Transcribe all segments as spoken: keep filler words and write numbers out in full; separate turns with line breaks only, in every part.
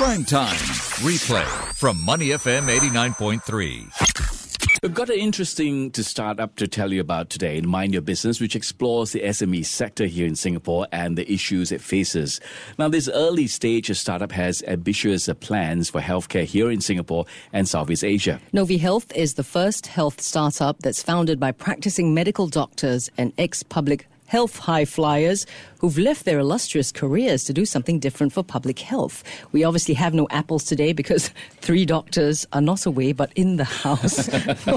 Prime Time. Replay from Money F M eighty-nine point three.
We've got an interesting to start up to tell you about today in Mind Your Business, which explores the S M E sector here in Singapore and the issues it faces. Now, this early stage startup has ambitious plans for healthcare here in Singapore and Southeast Asia.
Novi Health is the first health startup that's founded by practicing medical doctors and ex-public health high flyers who've left their illustrious careers to do something different for public health. We obviously have no apples today because three doctors are not away but in the house.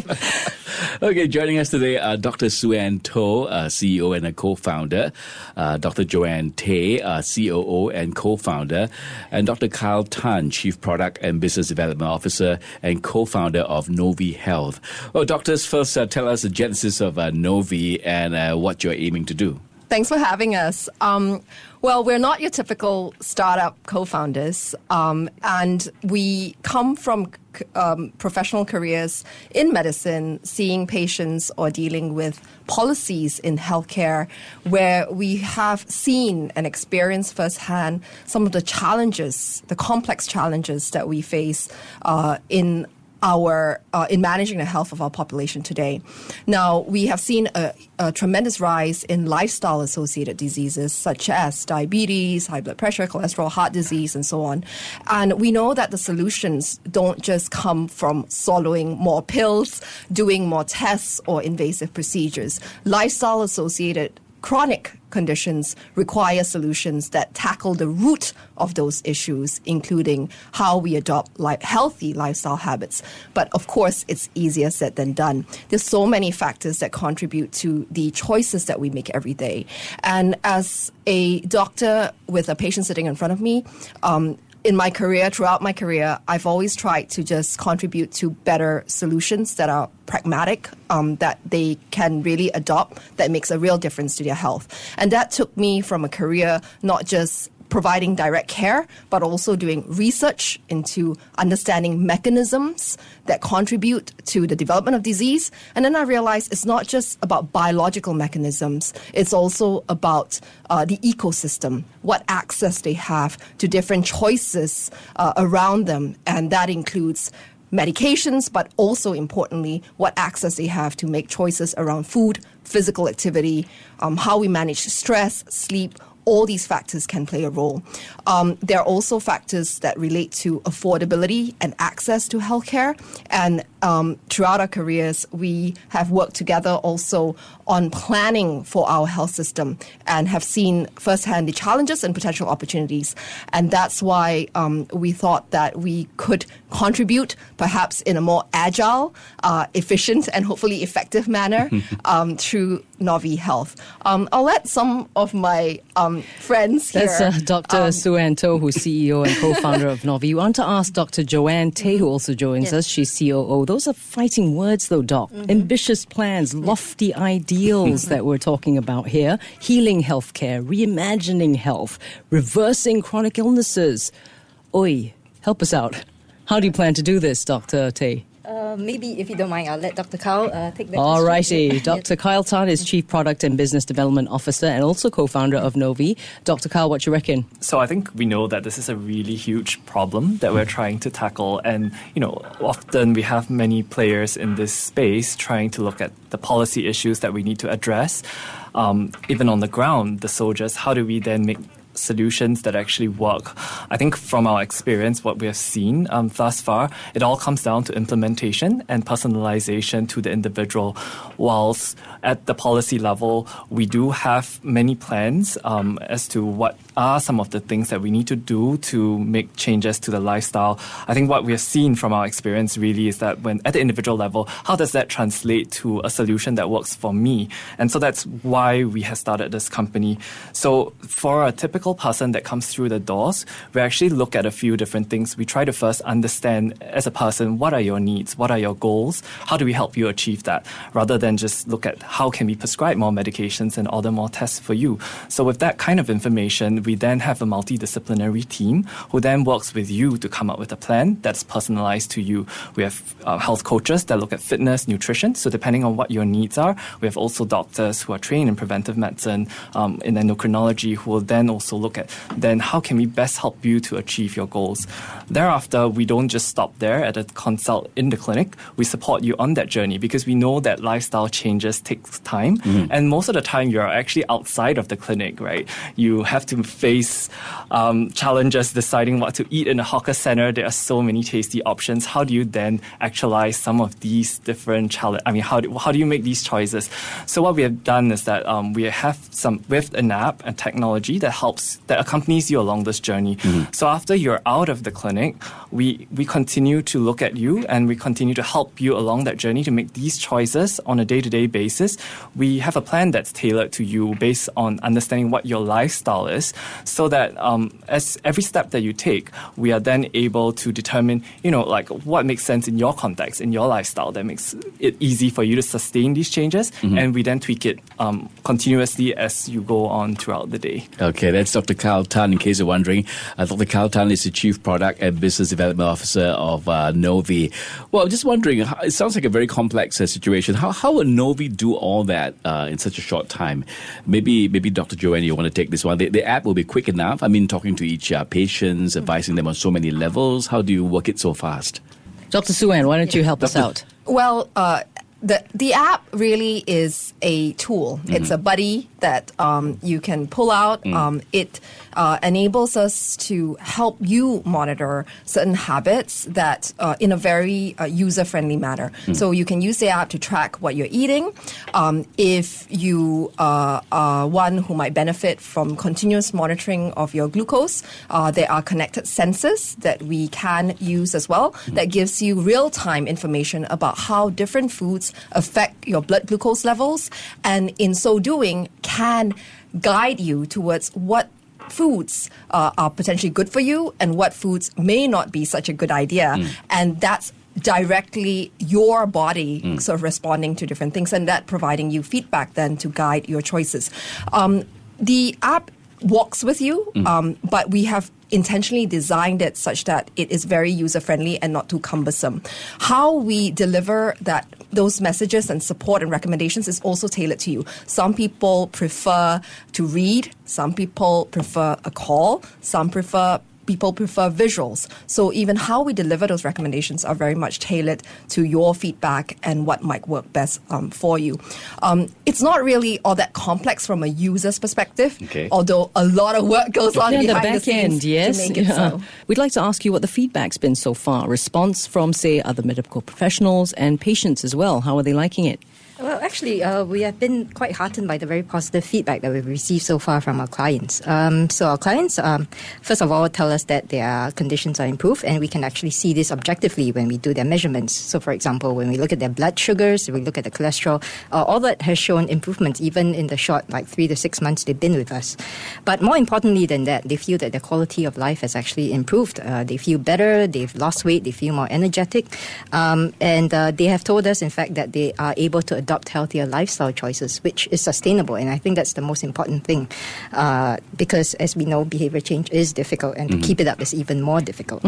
Okay, joining us today are Doctor Su Ann Toh, uh, C E O and a co-founder, uh, Doctor Joanne Tay, uh, C O O and co-founder, and Doctor Kyle Tan, Chief Product and Business Development Officer and co-founder of Novi Health. Well, doctors, first uh, tell us the genesis of uh, Novi and uh, what you're aiming to do.
Thanks for having us. Um, well, we're not your typical startup co-founders, um, and we come from um, professional careers in medicine, seeing patients or dealing with policies in healthcare, where we have seen and experienced firsthand some of the challenges, the complex challenges that we face uh, in our uh, in managing the health of our population today. Now, we have seen a, a tremendous rise in lifestyle-associated diseases such as diabetes, high blood pressure, cholesterol, heart disease, and so on. And we know that the solutions don't just come from swallowing more pills, doing more tests, or invasive procedures. Lifestyle-associated chronic conditions require solutions that tackle the root of those issues, including how we adopt like healthy lifestyle habits. But of course, it's easier said than done. There's so many factors that contribute to the choices that we make every day. And as a doctor with a patient sitting in front of me, um, in my career, throughout my career, I've always tried to just contribute to better solutions that are pragmatic, um, that they can really adopt, that makes a real difference to their health. And that took me from a career not just providing direct care, but also doing research into understanding mechanisms that contribute to the development of disease. And then I realized it's not just about biological mechanisms, it's also about uh, the ecosystem, what access they have to different choices uh, around them. And that includes medications, but also importantly, what access they have to make choices around food, physical activity, um, how we manage stress, sleep. All these factors can play a role. Um, there are also factors that relate to affordability and access to healthcare. And um, throughout our careers, we have worked together also on planning for our health system and have seen firsthand the challenges and potential opportunities. And that's why um, we thought that we could contribute perhaps in a more agile, uh, efficient, and hopefully effective manner um, through Novi Health. Um, I'll let some of my um, friends here.
That's uh, Doctor
Um,
Su Ann Toh, who's C E O and co-founder of Novi. We want to ask Doctor Joanne Tay, who also joins
yes.
us. She's C O O. Those are fighting words, though, Doc. Mm-hmm. Ambitious plans, lofty ideals that we're talking about here. Healing healthcare, reimagining health, reversing chronic illnesses. Oi, help us out. How do you plan to do this, Doctor Tay?
Uh, maybe, if you don't mind, I'll let Doctor Kyle uh, take that.
All righty.
question.
Doctor Kyle Tan is Chief Product and Business Development Officer and also co-founder of Novi. Doctor Kyle, what you reckon?
So I think we know that this is a really huge problem that we're trying to tackle. And, you know, often we have many players in this space trying to look at the policy issues that we need to address. Um, even on the ground, the soldiers, how do we then make solutions that actually work? I think from our experience, what we have seen um, thus far, it all comes down to implementation and personalization to the individual. Whilst at the policy level, we do have many plans um, as to what are some of the things that we need to do to make changes to the lifestyle. I think what we have seen from our experience really is that when at the individual level, how does that translate to a solution that works for me? And so that's why we have started this company. So for a typical person that comes through the doors, we actually look at a few different things. We try to first understand as a person, what are your needs? What are your goals? How do we help you achieve that? Rather than just look at how can we prescribe more medications and order more tests for you. So with that kind of information, we then have a multidisciplinary team who then works with you to come up with a plan that's personalized to you. We have uh, health coaches that look at fitness, nutrition. So depending on what your needs are, we have also doctors who are trained in preventive medicine, um, in endocrinology, who will then also look at then how can we best help you to achieve your goals. Thereafter, we don't just stop there at a consult in the clinic. We support you on that journey because we know that lifestyle changes takes time. Mm-hmm. And most of the time, you're actually outside of the clinic, right? You have to face um, challenges deciding what to eat in a hawker center. There are so many tasty options. How do you then actualize some of these different challenges? I mean, how do, how do you make these choices? So what we have done is that um, we have some, with an app and technology that helps, that accompanies you along this journey. Mm-hmm. So after you're out of the clinic, we, we continue to look at you and we continue to help you along that journey to make these choices on a day-to-day basis. We have a plan that's tailored to you based on understanding what your lifestyle is, so that um, as every step that you take, we are then able to determine, you know, like what makes sense in your context, in your lifestyle, that makes it easy for you to sustain these changes, mm-hmm. and we then tweak it um, continuously as you go on throughout the day.
Okay, that's Doctor Carl Tan, in case you're wondering. Uh, Doctor Carl Tan is the Chief Product and Business Development Officer of uh, Novi. Well, just wondering, it sounds like a very complex uh, situation. How how will Novi do all that uh, in such a short time? Maybe maybe Doctor Joanne, you want to take this one. The, the app will be quick enough. I mean, talking to each uh, patients, advising them on so many levels. How do you work it so fast?
Doctor Sue-Ann, why don't you help us out?
Well, uh, the the app really is a tool. Mm-hmm. It's a buddy that um, you can pull out. Mm. Um, it uh, enables us to help you monitor certain habits that uh, in a very uh, user-friendly manner. Mm. So you can use the app to track what you're eating. Um, if you uh, are one who might benefit from continuous monitoring of your glucose, uh, there are connected sensors that we can use as well mm. that gives you real-time information about how different foods affect your blood glucose levels, and in so doing can guide you towards what foods uh, are potentially good for you and what foods may not be such a good idea. Mm. And that's directly your body mm. sort of responding to different things, and that providing you feedback then to guide your choices. Um, the app walks with you, mm. um, but we have intentionally designed it such that it is very user-friendly and not too cumbersome. How we deliver that those messages and support and recommendations is also tailored to you. Some people prefer to read, some people prefer a call, some prefer people prefer visuals. So even how we deliver those recommendations are very much tailored to your feedback and what might work best um, for you. Um, it's not really all that complex from a user's perspective,
okay.
although a lot of work goes on
yeah,
behind
the back
the scenes
end, yes.
to make it
yeah.
so.
We'd like to ask you what the feedback's been so far. Response from, say, other medical professionals and patients as well. How are they liking it?
Well, actually, uh, we have been quite heartened by the very positive feedback that we've received so far from our clients. Um, so our clients, um, first of all, tell us that their conditions are improved, and we can actually see this objectively when we do their measurements. So, for example, when we look at their blood sugars, we look at the cholesterol, uh, all that has shown improvements even in the short, like three to six months they've been with us. But more importantly than that, they feel that their quality of life has actually improved. Uh, they feel better, they've lost weight, they feel more energetic, um, and uh, they have told us, in fact, that they are able to adopt healthier lifestyle choices, which is sustainable. And I think that's the most important thing, uh, because as we know, behavior change is difficult, and mm-hmm. to keep it up is even more difficult.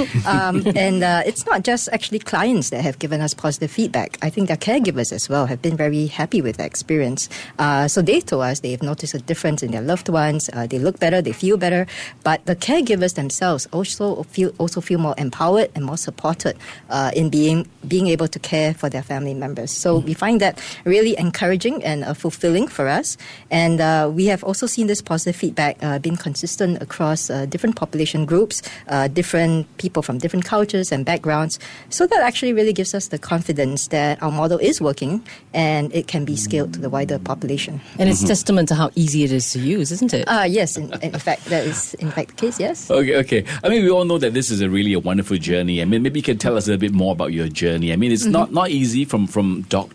um, and uh, it's not just actually clients that have given us positive feedback. I think their caregivers as well have been very happy with the experience. Uh, so they told us they've noticed a difference in their loved ones. Uh, they look better, they feel better. But the caregivers themselves also feel also feel more empowered and more supported uh, in being being able to care for their family members. So mm-hmm. we find that really encouraging and uh, fulfilling for us. And uh, we have also seen this positive feedback uh, being consistent across uh, different population groups, uh, different people from different cultures and backgrounds. So that actually really gives us the confidence that our model is working and it can be scaled to the wider population.
And it's mm-hmm. testament to how easy it is to use, isn't it?
Uh, yes, in, in fact, that is in fact the case, yes.
Okay, okay. I mean, we all know that this is a really a wonderful journey. I mean, maybe you can tell us a little bit more about your journey. I mean, it's mm-hmm. not, not easy from, from doctors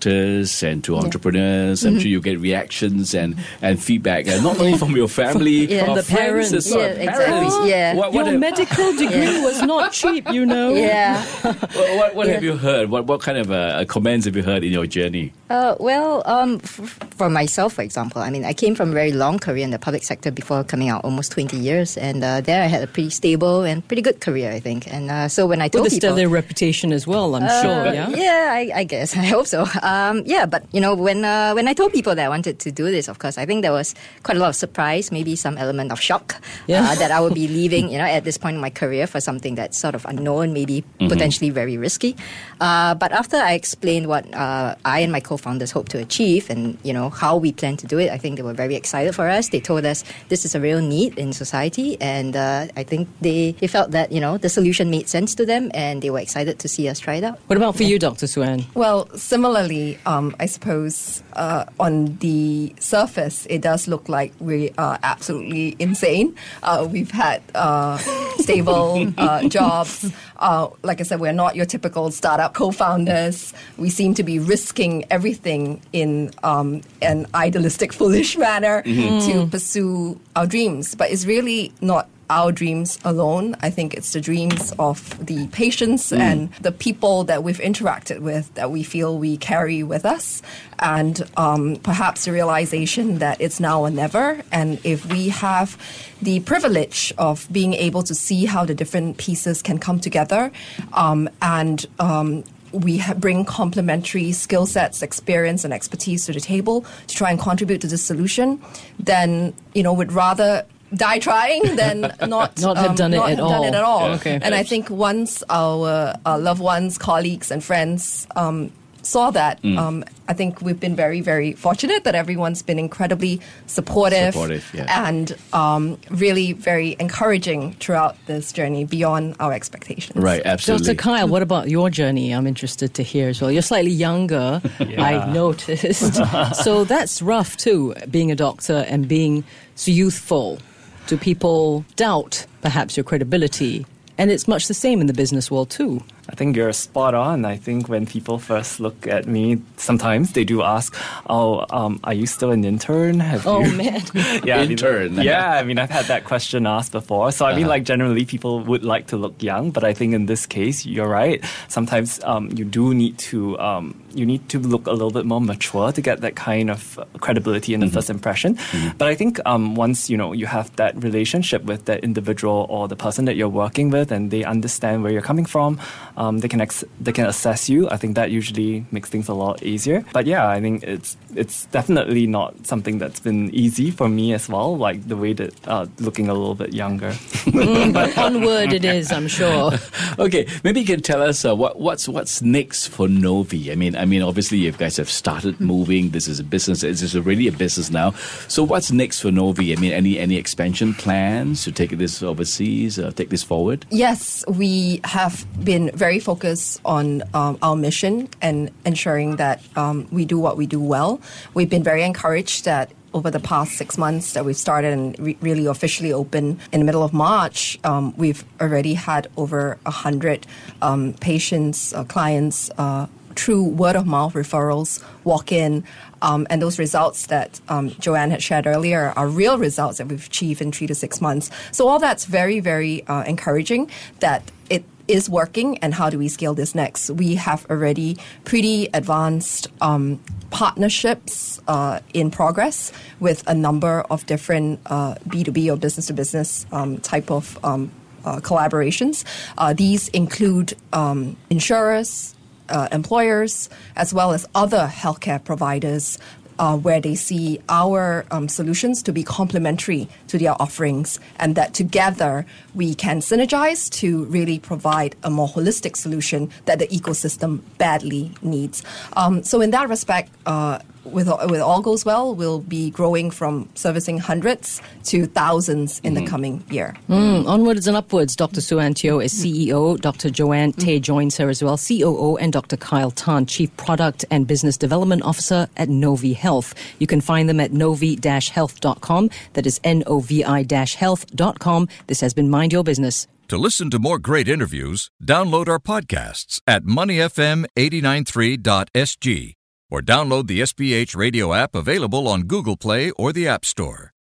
business and to entrepreneurs. I'm sure you get reactions and, and feedback, and not only from your family,
Yeah.
from
the
friends,
parents.
as well.
Yeah, exactly.
Parents.
Yeah.
What, what
Your
have,
medical degree was not cheap, you know.
Yeah.
what, what, what
Yeah.
have you heard? What, what kind of uh, comments have you heard in your journey?
Uh, well, um, f- for myself, for example, I mean, I came from a very long career in the public sector before coming out, almost twenty years, and uh, there I had a pretty stable and pretty good career, I think. And uh, so when I told
With a
people,
stellar reputation as well, I'm
Uh,
sure, yeah?
Yeah, I, I guess. I hope so. Um, yeah, but, you know, when uh, when I told people that I wanted to do this, of course, I think there was quite a lot of surprise, maybe some element of shock
Yeah.
uh, that I would be leaving, you know, at this point in my career for something that's sort of unknown, maybe potentially very risky. Uh, but after I explained what uh, I and my co-founders hope to achieve and, you know, how we plan to do it, I think they were very excited for us. They told us this is a real need in society, and uh, I think they, they felt that, you know, the solution made sense to them, and they were excited to see us try it out.
What about for you, Doctor Suan?
Well, similarly, um, I suppose uh, on the surface, it does look like we are absolutely insane. Uh, we've had uh, stable uh, jobs. Uh, like I said, we're not your typical startup co-founders. We seem to be risking everything in um, an idealistic, foolish manner to pursue our dreams. But it's really not our dreams alone. I think it's the dreams of the patients and the people that we've interacted with that we feel we carry with us, and um, perhaps the realization that it's now or never. And if we have the privilege of being able to see how the different pieces can come together, um, and um, we ha- bring complementary skill sets, experience, and expertise to the table to try and contribute to this solution, then, you know, we'd rather die trying than not
Not have done it
not
at
have done
all.
it at all.
Yeah. Okay.
And I think once our, our loved ones, colleagues, and friends um, saw that, um, I think we've been very, very fortunate that everyone's been incredibly supportive,
Supportive, yeah.
and um, really very encouraging throughout this journey beyond our expectations.
Right, absolutely.
Doctor Kyle, what about your journey? I'm interested to hear as well. You're slightly younger,
Yeah.
I noticed. So that's rough too, being a doctor and being so youthful. Do people doubt perhaps your credibility? And it's much the same in the business world too.
I think you're spot on. I think when people first look at me, sometimes they do ask, "Oh, um, are you still an intern? Have
Oh,
you?"
man.
yeah, I mean,
Intern.
yeah, I mean, I've had that question asked before. So I mean, like generally, people would like to look young, but I think in this case, you're right. Sometimes um, you do need to um, you need to look a little bit more mature to get that kind of credibility in the first impression. But I think um, once you know you have that relationship with that individual or the person that you're working with, and they understand where you're coming from. Um, they can ex- they can assess you. I think that usually makes things a lot easier. But yeah, I think it's it's definitely not something that's been easy for me as well. Like the way that uh, looking a little bit younger.
Mm, but onward it is, I'm sure.
Okay, maybe you can tell us uh, what what's what's next for Novi. I mean, I mean, obviously you guys have started moving. This is a business. This is already a business now. So what's next for Novi? I mean, any any expansion plans to take this overseas, uh, take this forward?
Yes, we have been very focused on um, our mission and ensuring that um, we do what we do well. We've been very encouraged that over the past six months that we've started and re- really officially open in the middle of March, um, we've already had over one hundred um, patients, uh, clients, uh, true word-of-mouth referrals walk in. Um, and those results that um, Joanne had shared earlier are real results that we've achieved in three to six months. So all that's very, very uh, encouraging that it is working, and how do we scale this next? We have already pretty advanced um, partnerships uh, in progress with a number of different uh, B two B or business-to-business um, type of um, uh, collaborations. Uh, these include um, insurers, uh, employers, as well as other healthcare providers, Uh, where they see our um, solutions to be complementary to their offerings, and that together we can synergize to really provide a more holistic solution that the ecosystem badly needs. Um, so in that respect, uh, with, with all goes well, we'll be growing from servicing hundreds to thousands in the coming year.
Mm, onwards and upwards. Doctor Suan Teo is C E O. Doctor Joanne Tay joins her as well, C O O, and Doctor Kyle Tan, Chief Product and Business Development Officer at Novi Health. You can find them at novi dash health dot com. That is N O V I health dot com. This has been Mind Your Business.
To listen to more great interviews, download our podcasts at money f m eight nine three dot s g. or download the S P H Radio app available on Google Play or the App Store.